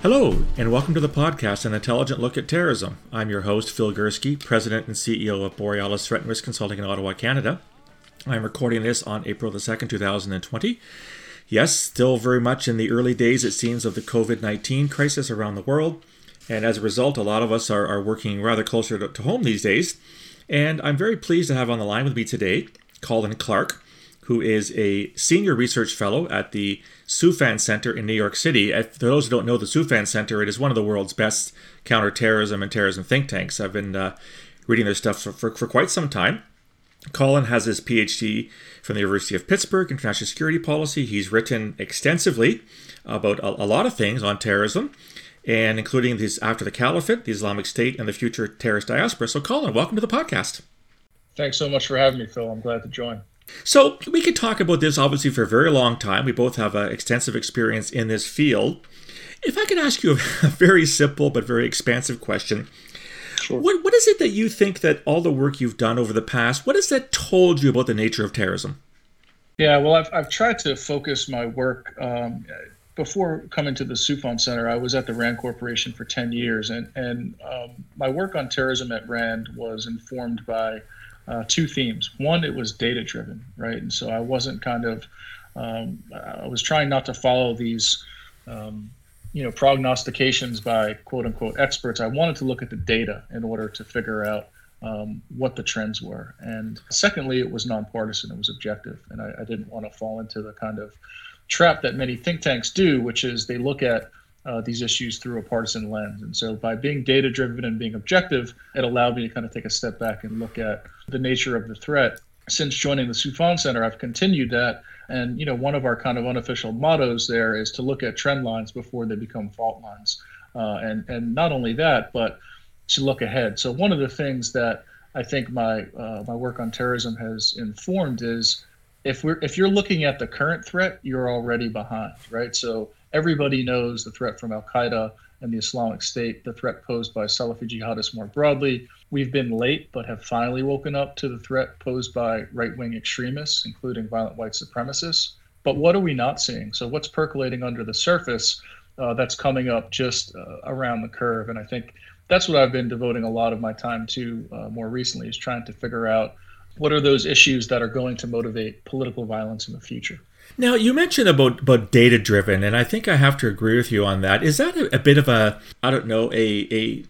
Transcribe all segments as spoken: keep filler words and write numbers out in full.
Hello, and welcome to the podcast, An Intelligent Look at Terrorism. I'm your host, Phil Gursky, President and C E O of Borealis Threat and Risk Consulting in Ottawa, Canada. I'm recording this on April the second, two thousand twenty. Yes, still very much in the early days, it seems, of the covid nineteen crisis around the world. And as a result, a lot of us are, are working rather closer to, to home these days. And I'm very pleased to have on the line with me today Colin Clark, who is a senior research fellow at the Soufan Center in New York City. For those who don't know the Soufan Center, it is one of the world's best counterterrorism and terrorism think tanks. I've been uh, reading their stuff for, for, for quite some time. Colin has his P H D from the University of Pittsburgh, International Security Policy. He's written extensively about a, a lot of things on terrorism, and including these after the Caliphate, the Islamic State, and the future terrorist diaspora. So Colin, welcome to the podcast. Thanks so much for having me, Phil. I'm glad to join. So we could talk about this obviously for a very long time. We both have uh, extensive experience in this field. If I could ask you a, a very simple but very expansive question, sure. what what is it that you think that all the work you've done over the past, what has that told you about the nature of terrorism? Yeah, well, I've I've tried to focus my work. Um, before coming to the Soufan Center, I was at the RAND Corporation for ten years, and and um, my work on terrorism at RAND was informed by Uh, two themes. One, it was data-driven, right? And so I wasn't kind of, um, I was trying not to follow these, um, you know, prognostications by quote-unquote experts. I wanted to look at the data in order to figure out um, what the trends were. And secondly, it was nonpartisan. It was objective. And I, I didn't want to fall into the kind of trap that many think tanks do, which is they look at Uh, these issues through a partisan lens. And so by being data-driven and being objective, it allowed me to kind of take a step back and look at the nature of the threat. Since joining the Soufan Center, I've continued that. And, you know, one of our kind of unofficial mottos there is to look at trend lines before they become fault lines. Uh, and, and not only that, but to look ahead. So one of the things that I think my uh, my work on terrorism has informed is if we're if you're looking at the current threat, you're already behind, right? So everybody knows the threat from Al-Qaeda and the Islamic State, the threat posed by Salafi jihadists more broadly. We've been late, but have finally woken up to the threat posed by right-wing extremists, including violent white supremacists. But what are we not seeing? So what's percolating under the surface uh, that's coming up just uh, around the curve? And I think that's what I've been devoting a lot of my time to uh, more recently, is trying to figure out what are those issues that are going to motivate political violence in the future. Now, you mentioned about, about data-driven, and I think I have to agree with you on that. Is that a, a bit of a, I don't know, a a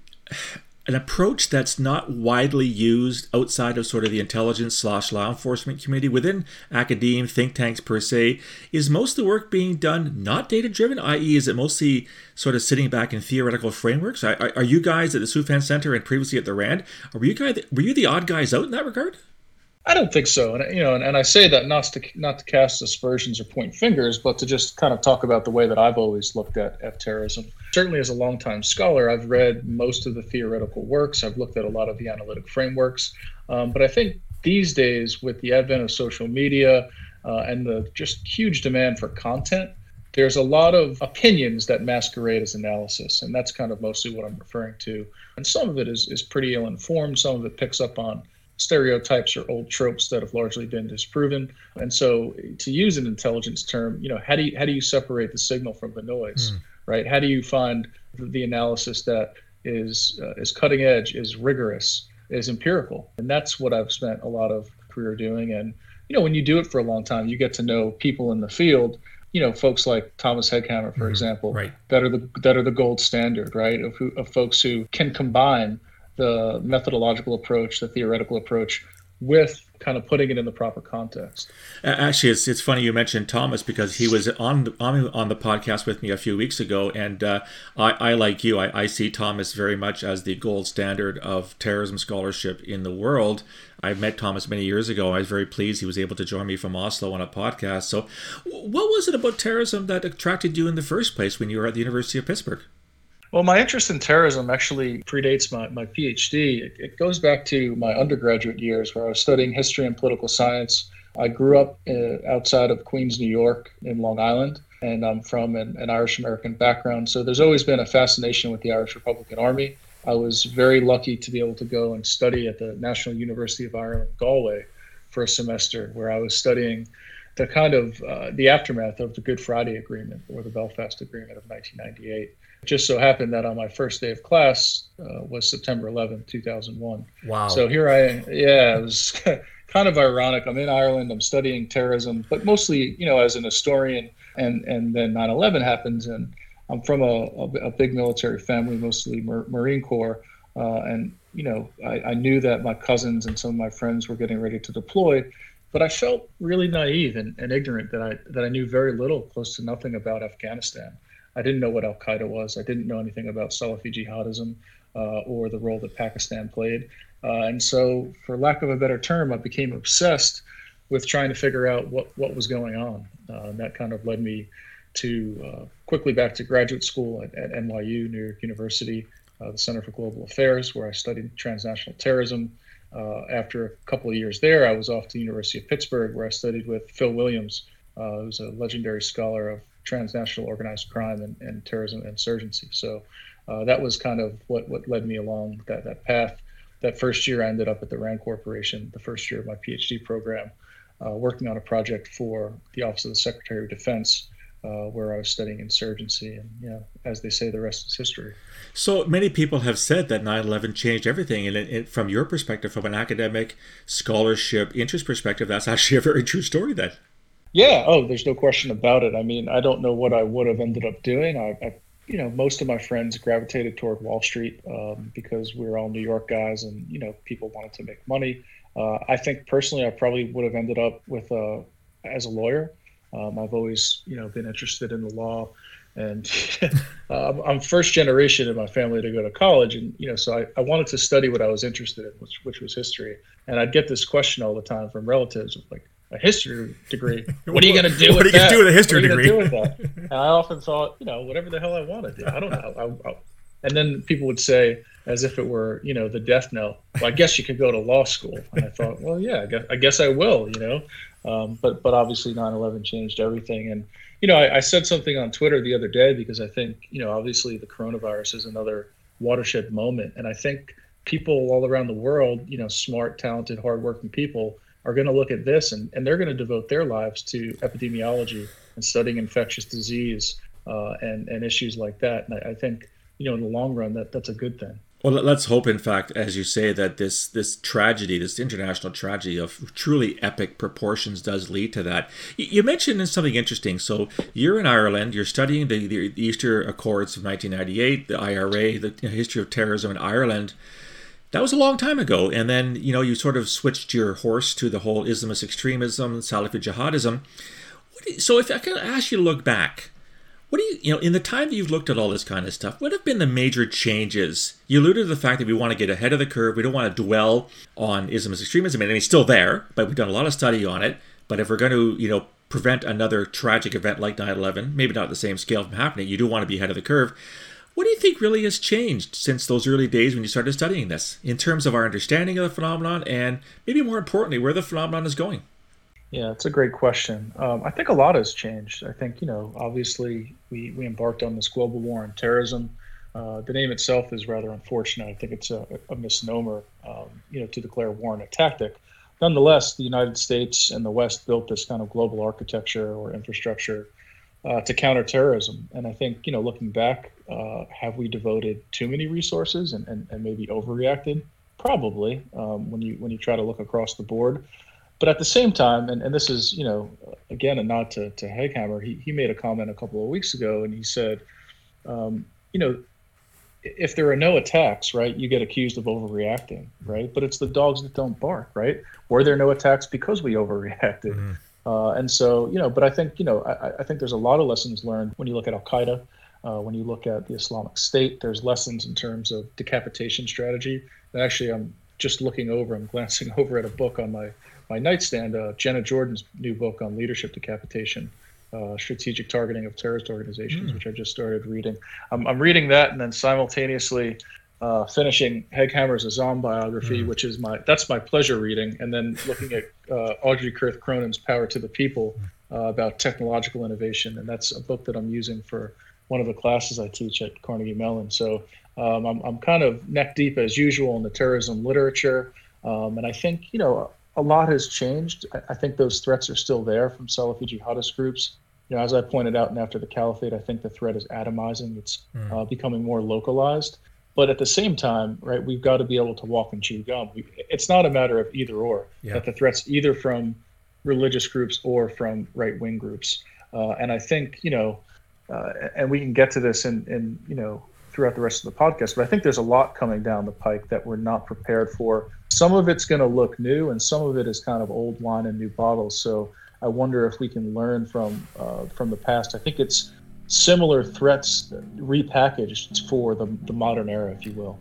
an approach that's not widely used outside of sort of the intelligence slash law enforcement community within academia, think tanks per se? Is most of the work being done not data-driven, that is, is it mostly sort of sitting back in theoretical frameworks? Are, are you guys at the Soufan Center and previously at the RAND, were you guys were you the odd guys out in that regard? I don't think so, and you know, and, and I say that not to not to cast aspersions or point fingers, but to just kind of talk about the way that I've always looked at, at terrorism. Certainly, as a longtime scholar, I've read most of the theoretical works. I've looked at a lot of the analytic frameworks, um, but I think these days, with the advent of social media uh, and the just huge demand for content, there's a lot of opinions that masquerade as analysis, and that's kind of mostly what I'm referring to. And some of it is is pretty ill-informed. Some of it picks up on stereotypes or old tropes that have largely been disproven. And so, to use an intelligence term, you know, how do you how do you separate the signal from the noise, mm. right? How do you find the analysis that is uh, is cutting edge, is rigorous, is empirical? And that's what I've spent a lot of career doing. And you know, when you do it for a long time, you get to know people in the field. You know, folks like Thomas Hegghammer, for mm. example, right. that are the that are the gold standard, right? Of who, of folks who can combine the methodological approach, the theoretical approach, with kind of putting it in the proper context. Actually, it's it's funny you mentioned Thomas, because he was on the, on, on the podcast with me a few weeks ago, and uh, I, I, like you, I, I see Thomas very much as the gold standard of terrorism scholarship in the world. I met Thomas many years ago. I was very pleased he was able to join me from Oslo on a podcast. So what was it about terrorism that attracted you in the first place when you were at the University of Pittsburgh? Well, my interest in terrorism actually predates my, my P H D. It, it goes back to my undergraduate years, where I was studying history and political science. I grew up uh, outside of Queens, New York, in Long Island, and I'm from an, an Irish-American background. So there's always been a fascination with the Irish Republican Army. I was very lucky to be able to go and study at the National University of Ireland, Galway, for a semester, where I was studying the kind of uh, the aftermath of the Good Friday Agreement, or the Belfast Agreement of nineteen ninety-eight. just so happened that on my first day of class uh, was September eleventh, two thousand one. Wow. So here I am. Yeah, it was kind of ironic. I'm in Ireland. I'm studying terrorism, but mostly, you know, as an historian. And and then nine eleven happens, and I'm from a, a, a big military family, mostly Mar- Marine Corps. Uh, and, you know, I, I knew that my cousins and some of my friends were getting ready to deploy, but I felt really naive and, and ignorant that I that I knew very little, close to nothing about Afghanistan. I didn't know what Al-Qaeda was. I didn't know anything about Salafi jihadism uh, or the role that Pakistan played. Uh, and so, for lack of a better term, I became obsessed with trying to figure out what, what was going on. Uh, and that kind of led me to uh, quickly back to graduate school at, at N Y U, New York University, uh, the Center for Global Affairs, where I studied transnational terrorism. Uh, after a couple of years there, I was off to the University of Pittsburgh, where I studied with Phil Williams, uh, who's a legendary scholar of transnational organized crime and, and terrorism and insurgency. So uh, that was kind of what, what led me along that, that path. That first year, I ended up at the RAND Corporation, the first year of my PhD program, uh, working on a project for the Office of the Secretary of Defense, uh, where I was studying insurgency. And, you know, as they say, the rest is history. So many people have said that nine eleven changed everything. And it, it, from your perspective, from an academic scholarship interest perspective, that's actually a very true story then. Yeah. Oh, there's no question about it. I mean, I don't know what I would have ended up doing. I, I you know, most of my friends gravitated toward Wall Street um, because we were all New York guys and, you know, people wanted to make money. Uh, I think personally, I probably would have ended up with uh, as a lawyer. Um, I've always, you know, been interested in the law, and uh, I'm first generation in my family to go to college. And, you know, so I, I wanted to study what I was interested in, which, which was history. And I'd get this question all the time from relatives like, a history degree. What are you going to do what with are you that? do with a history what are degree? Do with that? And I often thought, you know, whatever the hell I want to do. I don't know. I, I, and then people would say, as if it were, you know, the death knell, well, I guess you could go to law school. And I thought, well, yeah, I guess I, guess I will, you know. Um, but but obviously nine eleven changed everything. And, you know, I, I said something on Twitter the other day because I think, you know, obviously the coronavirus is another watershed moment. And I think people all around the world, you know, smart, talented, hardworking people are going to look at this and, and they're going to devote their lives to epidemiology and studying infectious disease uh, and, and issues like that. And I, I think, you know, in the long run, that that's a good thing. Well, let's hope, in fact, as you say, that this this tragedy, this international tragedy of truly epic proportions does lead to that. You mentioned something interesting. So you're in Ireland, you're studying the, the Easter Accords of nineteen ninety-eight, the I R A, the history of terrorism in Ireland. That was a long time ago. And then, you know, you sort of switched your horse to the whole Islamist extremism, Salafi jihadism. What do you, so if I can ask you to look back, what do you, you know, in the time that you've looked at all this kind of stuff, what have been the major changes? You alluded to the fact that we want to get ahead of the curve. We don't want to dwell on Islamist extremism. I mean, it's still there, but we've done a lot of study on it. But if we're going to, you know, prevent another tragic event like nine eleven, maybe not at the same scale from happening, you do want to be ahead of the curve. What do you think really has changed since those early days when you started studying this in terms of our understanding of the phenomenon and maybe more importantly, where the phenomenon is going? Yeah, it's a great question. Um, I think a lot has changed. I think, you know, obviously we, we embarked on this global war on terrorism. Uh, the name itself is rather unfortunate. I think it's a, a misnomer, um, you know, to declare war on a tactic. Nonetheless, the United States and the West built this kind of global architecture or infrastructure uh, to counter terrorism. And I think, you know, looking back, uh, have we devoted too many resources and, and, and maybe overreacted? Probably, um, when you when you try to look across the board. But at the same time, and, and this is, you know, again, a nod to, to Heghammer, he, he made a comment a couple of weeks ago, and he said, um, you know, if there are no attacks, right, you get accused of overreacting, right? But it's the dogs that don't bark, right? Were there no attacks because we overreacted? Mm-hmm. Uh, and so, you know, but I think, you know, I, I think there's a lot of lessons learned when you look at Al-Qaeda, uh, when you look at the Islamic State. There's lessons in terms of decapitation strategy. And actually, I'm just looking over, I'm glancing over at a book on my my nightstand, uh, Jenna Jordan's new book on leadership decapitation, uh, strategic targeting of terrorist organizations, mm. which I just started reading. I'm, I'm reading that and then simultaneously uh, finishing Heghammer's Azam biography, mm. which is my, that's my pleasure reading. And then looking at uh, Audrey Kurth Cronin's Power to the People uh, about technological innovation. And that's a book that I'm using for one of the classes I teach at Carnegie Mellon. So um, I'm, I'm kind of neck deep as usual in the terrorism literature. Um, and I think, you know, a lot has changed. I think those threats are still there from Salafi jihadist groups. you know, as I pointed out, and after the caliphate, I think the threat is atomizing. It's Mm. uh, becoming more localized. But at the same time, right, we've got to be able to walk and chew gum. We, it's not a matter of either or, Yeah. that the threat's either from religious groups or from right-wing groups. Uh, and I think, you know, uh, and we can get to this in, in, you know, throughout the rest of the podcast, but I think there's a lot coming down the pike that we're not prepared for. Some of it's going to look new, and some of it is kind of old wine in new bottles. So I wonder if we can learn from uh, from the past. I think it's similar threats repackaged for the, the modern era, if you will.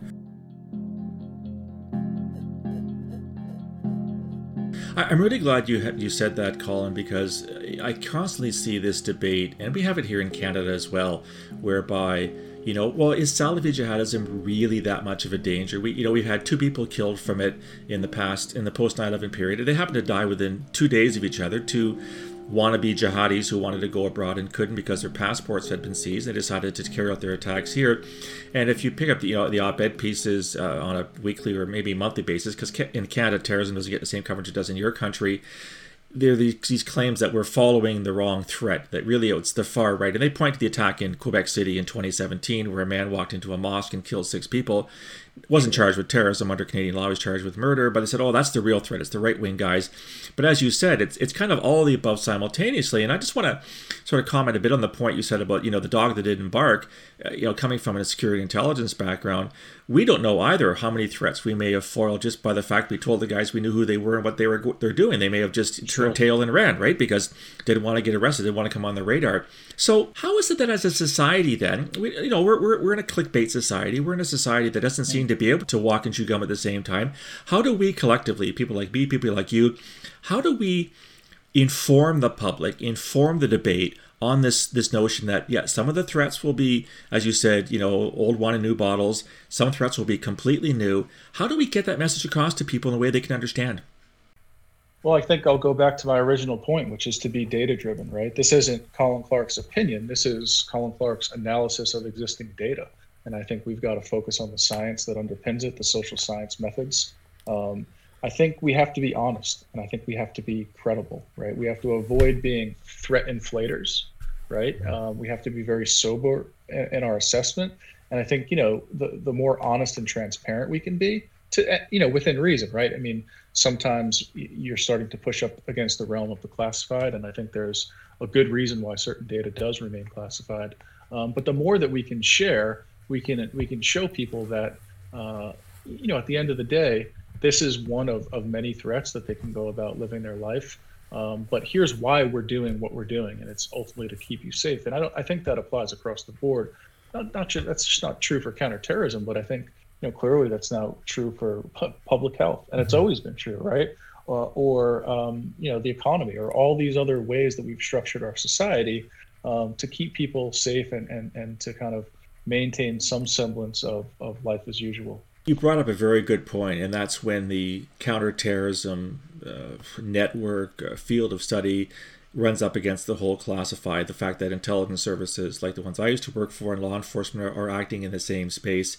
I'm really glad you you said that, Colin, because I constantly see this debate, and we have it here in Canada as well, whereby, you know, well, is Salafi jihadism really that much of a danger? We, you know, we've had two people killed from it in the past, in the post nine eleven period, and they happened to die within two days of each other. Two wannabe jihadis who wanted to go abroad and couldn't because their passports had been seized. They decided to carry out their attacks here. And if you pick up the, you know, the op-ed pieces uh, on a weekly or maybe monthly basis, because in Canada, terrorism doesn't get the same coverage it does in your country, there are these, these claims that we're following the wrong threat, that really it's the far right. And they point to the attack in Quebec City in twenty seventeen, where a man walked into a mosque and killed six people. Wasn't charged with terrorism under Canadian law, he was charged with murder, but they said, oh, that's the real threat, it's the right-wing guys. But as you said, it's it's kind of all the above simultaneously. And I just want to sort of comment a bit on the point you said about, you know, the dog that didn't bark, uh, you know, coming from a security intelligence background. We don't know either how many threats we may have foiled just by the fact we told the guys we knew who they were and what they were they're doing. They may have just turned tail and ran, right? Because they didn't want to get arrested, they didn't want to come on the radar. So how is it that as a society then, we, you know, we're, we're, we're in a clickbait society. We're in a society that doesn't seem to be able to walk and chew gum at the same time. How do we collectively, people like me, people like you, how do we inform the public, inform the debate on this this notion that, yeah, some of the threats will be, as you said, you know, old wine in new bottles. Some threats will be completely new. How do we get that message across to people in a way they can understand? Well, I think I'll go back to my original point, which is to be data-driven, right? This isn't Colin Clark's opinion. This is Colin Clark's analysis of existing data. And I think we've got to focus on the science that underpins it, the social science methods. Um, I think we have to be honest, and I think we have to be credible, right? We have to avoid being threat inflators, right? Um, we have to be very sober in, in our assessment. And I think, you know, the, the more honest and transparent we can be, to, you know, within reason, right? I mean, sometimes you're starting to push up against the realm of the classified, and I think there's a good reason why certain data does remain classified. Um, but the more that we can share, we can we can show people that, uh, you know, at the end of the day, this is one of, of many threats that they can go about living their life. Um, but here's why we're doing what we're doing, and it's ultimately to keep you safe. And I don't I think that applies across the board. Not not just, that's just not true for counterterrorism, but I think, you know, clearly that's now true for pu- public health, and it's always been true, right? Uh, or um, you know, the economy, or all these other ways that we've structured our society um, to keep people safe and, and, and to kind of maintain some semblance of, of life as usual. You brought up a very good point, and that's when the counterterrorism uh, network uh, field of study runs up against the whole classified, the fact that intelligence services like the ones I used to work for and law enforcement are, are acting in the same space.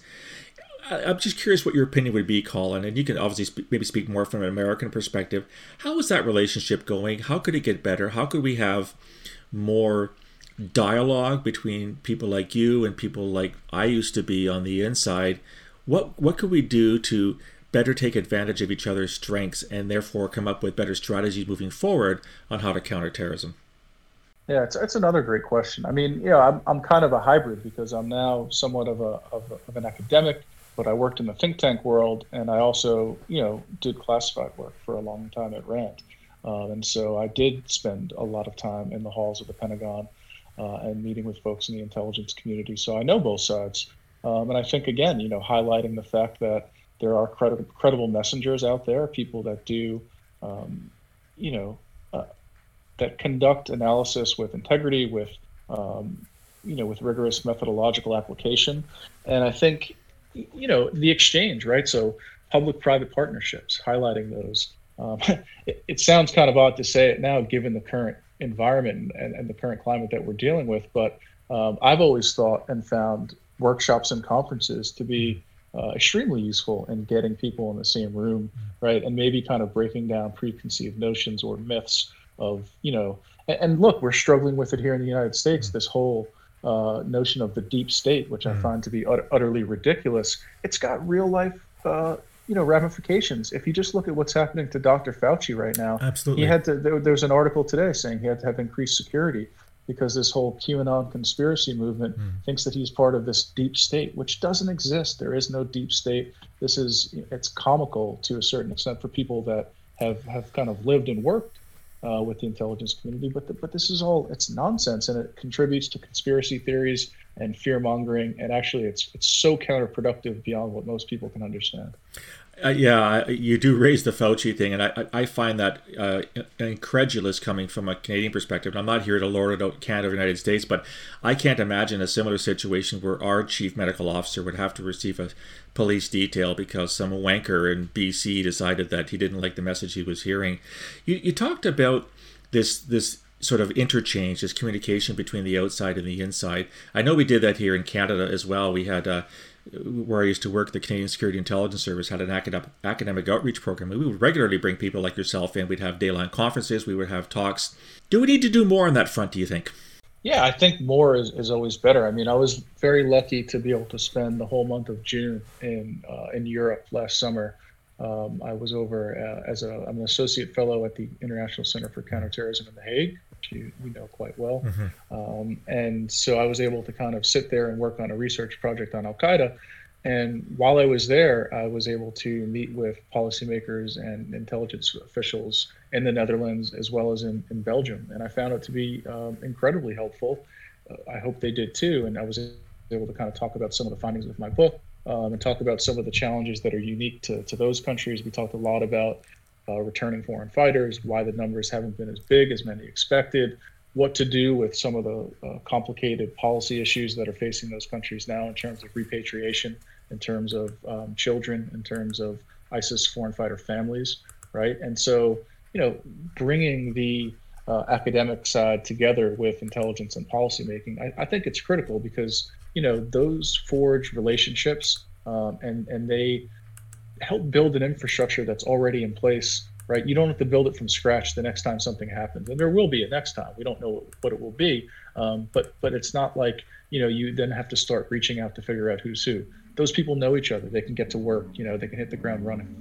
I'm just curious what your opinion would be, Colin, and you can obviously sp- maybe speak more from an American perspective. How is that relationship going? How could it get better? How could we have more dialogue between people like you and people like I used to be on the inside? What what could we do to better take advantage of each other's strengths and therefore come up with better strategies moving forward on how to counter terrorism? Yeah, it's it's another great question. I mean, yeah, I'm I'm kind of a hybrid because I'm now somewhat of a of, a, of an academic, but I worked in the think tank world, and I also, you know, did classified work for a long time at RAND. Um, and so I did spend a lot of time in the halls of the Pentagon uh, and meeting with folks in the intelligence community. So I know both sides. Um, and I think, again, you know, highlighting the fact that there are credible, credible messengers out there, people that do, um, you know, uh, that conduct analysis with integrity, with, um, you know, with rigorous methodological application. And I think, you know, the exchange, right? So public-private partnerships, highlighting those. Um, it, it sounds kind of odd to say it now, given the current environment and, and the current climate that we're dealing with. But um, I've always thought and found workshops and conferences to be uh, extremely useful in getting people in the same room, right? And maybe kind of breaking down preconceived notions or myths of, you know, and, and look, we're struggling with it here in the United States, this whole uh, notion of the deep state, which I find to be ut- utterly ridiculous. It's got real life, uh, you know, ramifications. If you just look at what's happening to Doctor Fauci right now, Absolutely. he had to, there, there's an article today saying he had to have increased security because this whole QAnon conspiracy movement mm. thinks that he's part of this deep state, which doesn't exist. There is no deep state. This is, it's comical to a certain extent for people that have, have kind of lived and worked uh, with the intelligence community, but the, but this is all, it's nonsense, and it contributes to conspiracy theories and fear mongering, and actually it's it's so counterproductive beyond what most people can understand. Uh, yeah, you do raise the Fauci thing, and I I find that uh, incredulous coming from a Canadian perspective. And I'm not here to lord it out Canada or the United States, but I can't imagine a similar situation where our chief medical officer would have to receive a police detail because some wanker in B C decided that he didn't like the message he was hearing. You you talked about this this sort of interchange, this communication between the outside and the inside. I know we did that here in Canada as well. We had uh, where I used to work, the Canadian Security Intelligence Service had an academic, academic outreach program. We would regularly bring people like yourself in. We'd have day-long conferences. We would have talks. Do we need to do more on that front, do you think? Yeah, I think more is, is always better. I mean, I was very lucky to be able to spend the whole month of June in uh, in Europe last summer. Um, I was over uh, as a, I'm an associate fellow at the International Center for Counterterrorism in The Hague, which you, you know quite well. Mm-hmm. Um, and so I was able to kind of sit there and work on a research project on Al-Qaeda. And while I was there, I was able to meet with policymakers and intelligence officials in the Netherlands as well as in, in Belgium. And I found it to be um, incredibly helpful. Uh, I hope they did too. And I was able to kind of talk about some of the findings of my book. Um, and talk about some of the challenges that are unique to, to those countries. We talked a lot about uh, returning foreign fighters, why the numbers haven't been as big as many expected, what to do with some of the uh, complicated policy issues that are facing those countries now in terms of repatriation, in terms of um, children, in terms of ISIS foreign fighter families, right? And so, you know, bringing the uh, academic side together with intelligence and policymaking, I, I think it's critical because you know, those forge relationships um, and, and they help build an infrastructure that's already in place, right? You don't have to build it from scratch the next time something happens. And there will be a next time. We don't know what it will be. Um, but but it's not like, you know, you then have to start reaching out to figure out who's who. Those people know each other. They can get to work, you know, they can hit the ground running.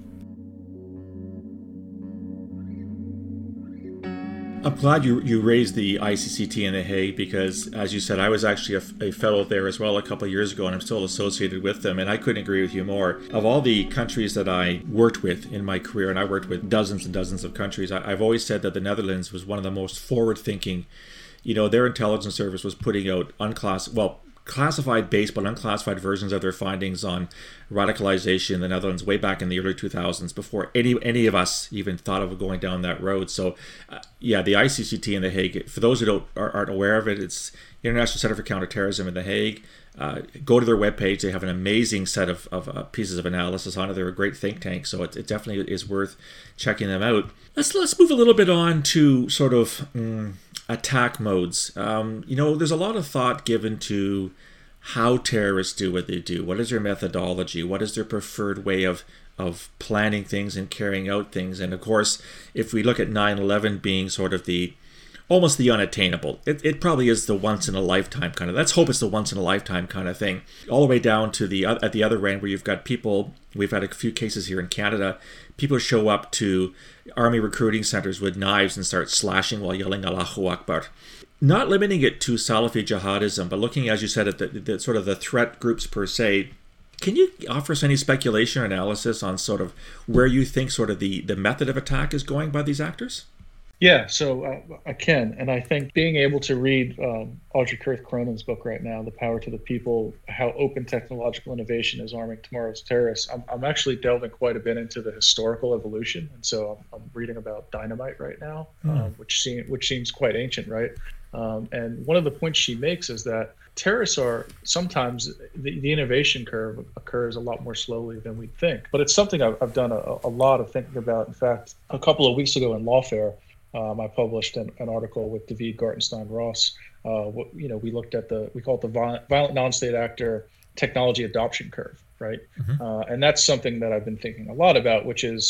I'm glad you you raised the I C C T in The Hague because, as you said, I was actually a, a fellow there as well a couple of years ago, and I'm still associated with them, and I couldn't agree with you more. Of all the countries that I worked with in my career, and I worked with dozens and dozens of countries, I, I've always said that the Netherlands was one of the most forward-thinking. You know, their intelligence service was putting out unclassified, well, classified based but unclassified versions of their findings on radicalization in the Netherlands way back in the early two thousands before any any of us even thought of going down that road. So uh, yeah, the I C C T in The Hague, for those who don't aren't aware of it, it's International Center for Counterterrorism in The Hague. Uh, go to their webpage. They have an amazing set of, of uh, pieces of analysis on it. They're a great think tank, so it, it definitely is worth checking them out. Let's let's move a little bit on to sort of um, attack modes. Um, you know, there's a lot of thought given to how terrorists do what they do. What is their methodology? What is their preferred way of of planning things and carrying out things? And of course, if we look at nine eleven being sort of the almost the unattainable, it, it probably is the once in a lifetime kind of, let's hope it's the once in a lifetime kind of thing, all the way down to the at the other end where you've got people, we've had a few cases here in Canada, people show up to army recruiting centers with knives and start slashing while yelling Allahu Akbar. Not limiting it to Salafi jihadism, but looking, as you said, at the, the sort of the threat groups per se. Can you offer us any speculation or analysis on sort of where you think sort of the, the method of attack is going by these actors? Yeah, so uh, I can. And I think being able to read um, Audrey Kurth Cronin's book right now, The Power to the People, How Open Technological Innovation is Arming Tomorrow's Terrorists, I'm, I'm actually delving quite a bit into the historical evolution. And so I'm, I'm reading about dynamite right now, mm. um, which, seem, which seems quite ancient, right? Um, and one of the points she makes is that terrorists are sometimes the, the innovation curve occurs a lot more slowly than we think. But it's something I've, I've done a, a lot of thinking about. In fact, a couple of weeks ago in Lawfare, um, I published an, an article with David Gartenstein Ross. Uh, what, you know, we looked at the, we call it the violent, violent non-state actor technology adoption curve, right? Mm-hmm. Uh, and that's something that I've been thinking a lot about, which is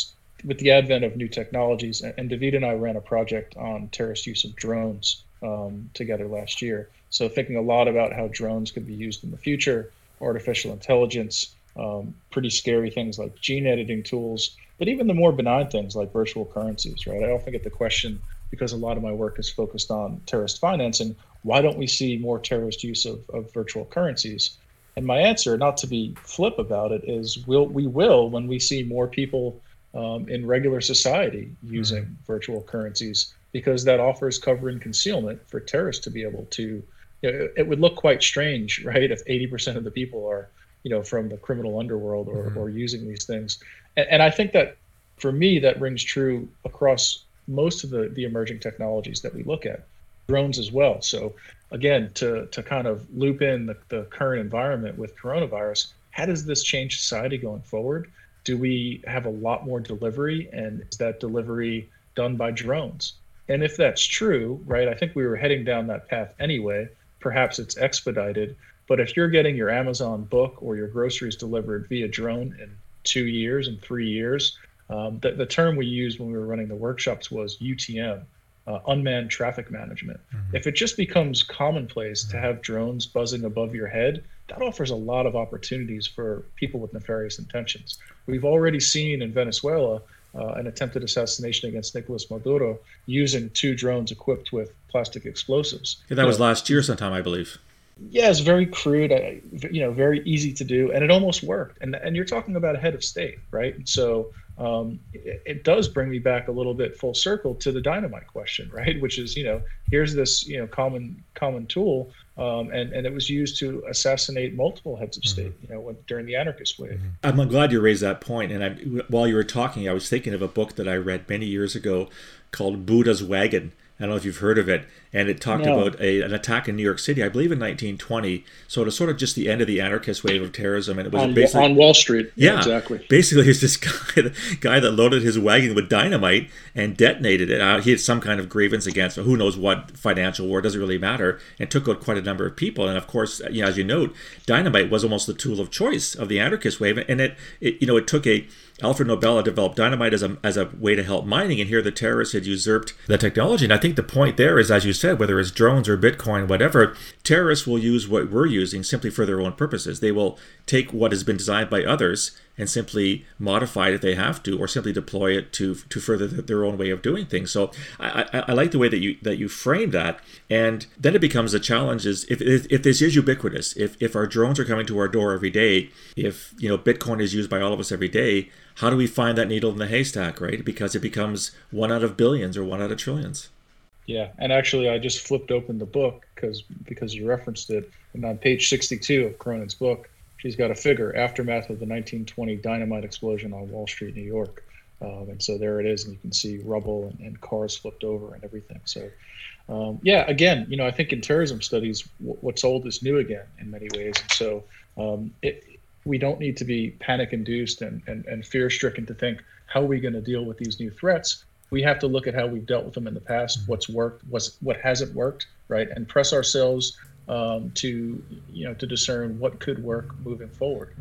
with the advent of new technologies, and, and David and I ran a project on terrorist use of drones um, together last year. So thinking a lot about how drones could be used in the future, artificial intelligence, um, pretty scary things like gene editing tools, but even the more benign things like virtual currencies, right? I often get the question, because a lot of my work is focused on terrorist financing, why don't we see more terrorist use of, of virtual currencies? And my answer, not to be flip about it, is we'll, we will when we see more people um, in regular society using mm-hmm. virtual currencies, because that offers cover and concealment for terrorists to be able to, you know, it would look quite strange, right, if eighty percent of the people are, you know, from the criminal underworld or, mm-hmm. or using these things. And, and I think that, for me, that rings true across most of the, the emerging technologies that we look at, drones as well. So again, to, to kind of loop in the, the current environment with coronavirus, how does this change society going forward? Do we have a lot more delivery, and is that delivery done by drones? And if that's true, right, I think we were heading down that path anyway. Perhaps it's expedited, but if you're getting your Amazon book or your groceries delivered via drone in two years and three years, um, the, the term we used when we were running the workshops was U T M, uh, unmanned traffic management. Mm-hmm. If it just becomes commonplace mm-hmm. to have drones buzzing above your head, that offers a lot of opportunities for people with nefarious intentions. We've already seen in Venezuela uh, an attempted assassination against Nicolas Maduro using two drones equipped with plastic explosives. Yeah, that you was know, last year sometime, I believe. Yeah, it's very crude, you know, very easy to do, and it almost worked. And and you're talking about a head of state, right? And so um, it, it does bring me back a little bit full circle to the dynamite question, right? Which is, you know, here's this, you know, common common tool, um, and and it was used to assassinate multiple heads of state, mm-hmm. you know, when, during the anarchist wave. Mm-hmm. I'm glad you raised that point. And I, while you were talking, I was thinking of a book that I read many years ago called Buddha's Wagon. I don't know if you've heard of it, and it talked no. about a, an attack in New York City, I believe in nineteen twenty. So it was sort of just the end of the anarchist wave of terrorism, and it was on, basically on Wall Street. Yeah, yeah, exactly. Basically, it's this guy, the guy that loaded his wagon with dynamite and detonated it. Uh, he had some kind of grievance against who knows what financial war, doesn't really matter, and took out quite a number of people. And of course, you know, as you note, dynamite was almost the tool of choice of the anarchist wave, and it, it you know, it took a Alfred Nobel had developed dynamite as a as a way to help mining, and here the terrorists had usurped the technology. And I think the point there is, as you said, whether it's drones or Bitcoin, whatever, terrorists will use what we're using simply for their own purposes. They will take what has been designed by others and simply modify it if they have to, or simply deploy it to to further their own way of doing things. So I, I, I like the way that you that you frame that. And then it becomes a challenge: is if if, if this is ubiquitous, if if our drones are coming to our door every day, if you know Bitcoin is used by all of us every day, how do we find that needle in the haystack, right? Because it becomes one out of billions or one out of trillions. Yeah, and actually, I just flipped open the book because because you referenced it, and on page sixty-two of Cronin's book, she's got a figure, aftermath of the nineteen twenty dynamite explosion on Wall Street, New York. Um, and so there it is, and you can see rubble and, and cars flipped over and everything. So, um, yeah, again, you know, I think in terrorism studies, w- what's old is new again in many ways. And so um, it, we don't need to be panic-induced and, and, and fear-stricken to think, how are we going to deal with these new threats? We have to look at how we've dealt with them in the past, what's worked, what's what hasn't worked, right? And press ourselves um, to, you know, to discern what could work moving forward.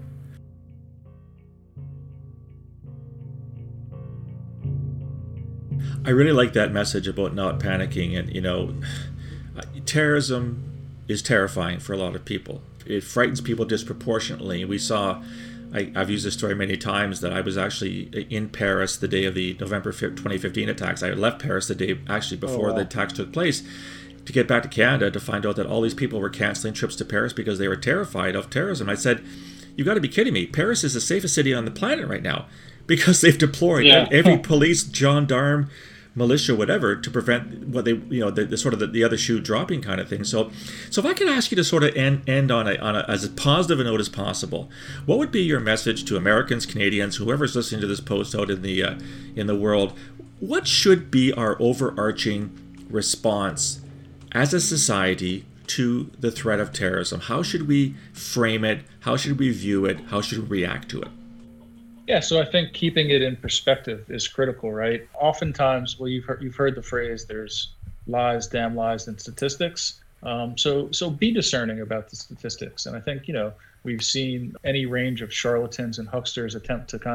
I really like that message about not panicking. And, you know, terrorism is terrifying for a lot of people. It frightens people disproportionately. We saw, I, I've used this story many times, that I was actually in Paris the day of the November fifth, twenty fifteen attacks. I left Paris the day actually before oh, wow. the attacks took place to get back to Canada to find out that all these people were canceling trips to Paris because they were terrified of terrorism. I said, you've got to be kidding me. Paris is the safest city on the planet right now because they've deployed yeah. every police, gendarme, militia, whatever, to prevent what they, you know, the, the sort of the, the other shoe dropping kind of thing. So, so if I could ask you to sort of end end on a on a, as positive a note as possible, what would be your message to Americans, Canadians, whoever's listening to this post out in the uh, in the world? What should be our overarching response as a society to the threat of terrorism? How should we frame it? How should we view it? How should we react to it? Yeah, so I think keeping it in perspective is critical, right? Oftentimes, well, you've heard, you've heard the phrase, there's lies, damn lies, and statistics. Um, so so be discerning about the statistics. And I think, you know, we've seen any range of charlatans and hucksters attempt to kind of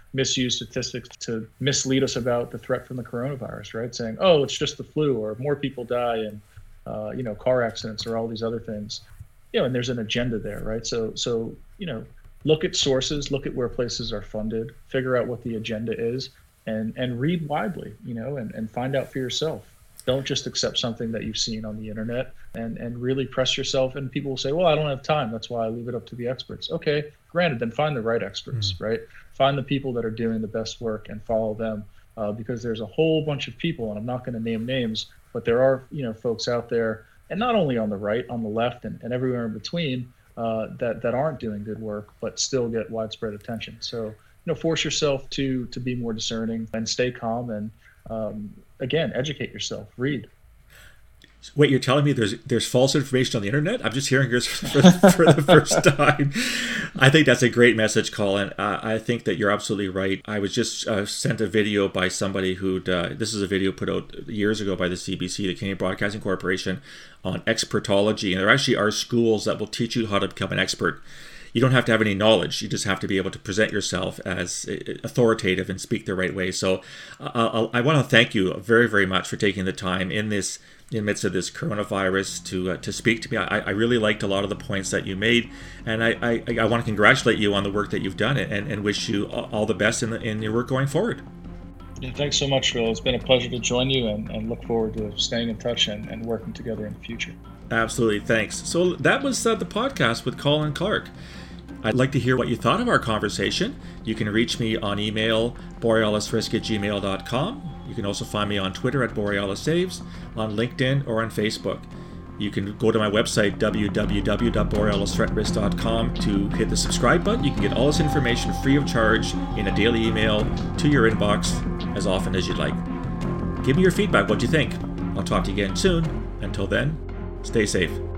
misuse statistics to mislead us about the threat from the coronavirus, right? Saying, oh, it's just the flu, or more people die in, uh, you know, car accidents, or all these other things. You know, and there's an agenda there, right? So, so you know, look at sources, look at where places are funded, figure out what the agenda is, and and read widely, you know, and, and find out for yourself. Don't just accept something that you've seen on the internet, and, and really press yourself. And people will say, well, I don't have time. That's why I leave it up to the experts. Okay, granted, then find the right experts, mm. right? Find the people that are doing the best work and follow them, uh, because there's a whole bunch of people, and I'm not going to name names, but there are, you know, folks out there, and not only on the right, on the left, and, and everywhere in between, uh, that, that aren't doing good work, but still get widespread attention. So, you know, force yourself to to be more discerning and stay calm, and um, again, educate yourself, read. Wait, you're telling me there's there's false information on the internet? I'm just hearing yours for the, for the first time. I think that's a great message, Colin. Uh, I think that you're absolutely right. I was just uh, sent a video by somebody who'd, uh, this is a video put out years ago by the C B C, the Canadian Broadcasting Corporation, on expertology. And there actually are schools that will teach you how to become an expert. You don't have to have any knowledge. You just have to be able to present yourself as authoritative and speak the right way. So uh, I want to thank you very, very much for taking the time in this, in the midst of this coronavirus, to uh, to speak to me. I, I really liked a lot of the points that you made, and I, I, I want to congratulate you on the work that you've done, and, and wish you all the best in, the, in your work going forward. Yeah, thanks so much, Phil. It's been a pleasure to join you, and, and look forward to staying in touch and, and working together in the future. Absolutely. Thanks. So that was uh, the podcast with Colin Clark. I'd like to hear what you thought of our conversation. You can reach me on email, borealisrisk at gmail dot com. You can also find me on Twitter at borealissaves, on LinkedIn, or on Facebook. You can go to my website, w w w dot borealis threat risk dot com, to hit the subscribe button. You can get all this information free of charge in a daily email to your inbox as often as you'd like. Give me your feedback. What do you think? I'll talk to you again soon. Until then, stay safe.